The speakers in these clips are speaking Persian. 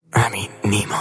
امین نیما.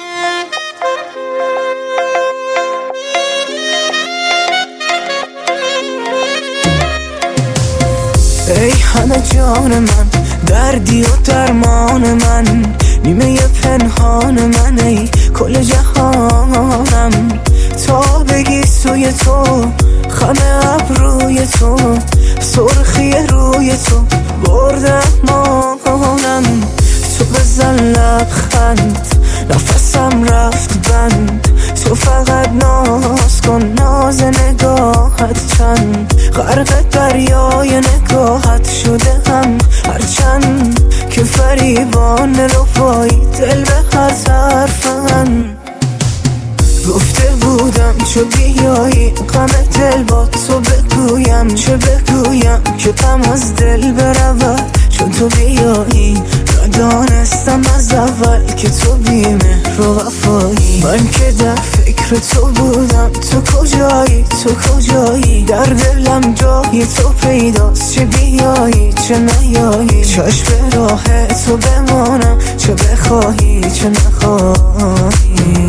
ای همه جان من، دردی و درمان من، نیمه پنهان من، ای کل جهانم. تا بگی سوی تو، خم ابروی تو، سرخی روی تو، بردم مانم. تو بزن لبخند، نفسم رفت بند. تو فقط ناز کن، ناز نگاهت چند. غرق دریای نگاهت شده هم، هرچند که فریبان رفایی دل به هر طرفن. گفته بودم چو بیایی غم دل با تو بگویم، چه بگویم که غم از دل برود چون تو بیایی. ندانستم از اول که تو بی‌مهر و وفایی. من که در فکر تو بودم، تو کجایی، تو کجایی؟ در دلم جای تو پیداست، چه بیایی چه نیایی. چشم راه تو بمانم، چه بخواهی چه نخواهی.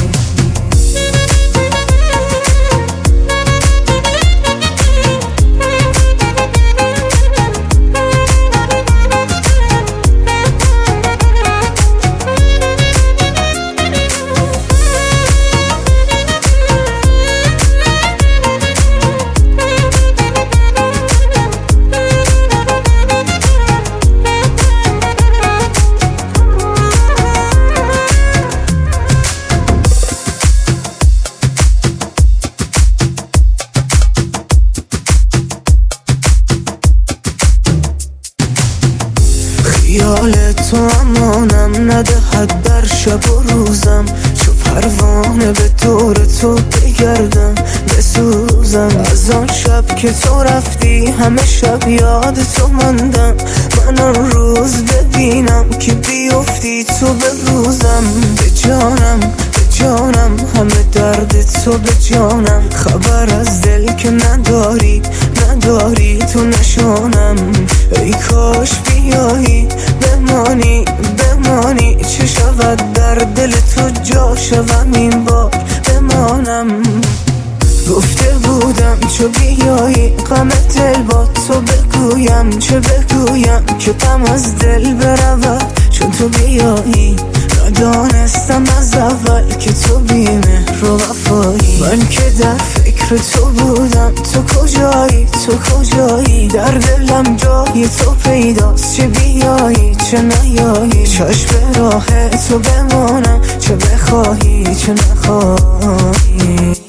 خیال تو امانم ندهد در شب و روزم. چو پروانه به دور تو بگردم بسوزم. از آن شب که تو رفتی همه شب یاد تو ماندم. من آن روز ببینم که بیفتی تو به روزم. به جانم به جانم همه درد تو به جانم. خبر از دل که نداری نداری تو نشانم. ای کاش بیایی بمانی بمانی. چه شود در دل تو جا شوم این بار بمانم. گفته بودم چو بیایی غم دل با تو بگویم، چه بگویم که غم از دل برود چون تو بیایی. ندانستم از اول که تو بی‌مهر و وفایی. من که در فکر تو بودم، تو کجایی تو کجایی؟ در دلم جای تو پیداست، چه بیایی چه نیایی. چشم راه تو بمانم، چه بخواهی چه نخواهی.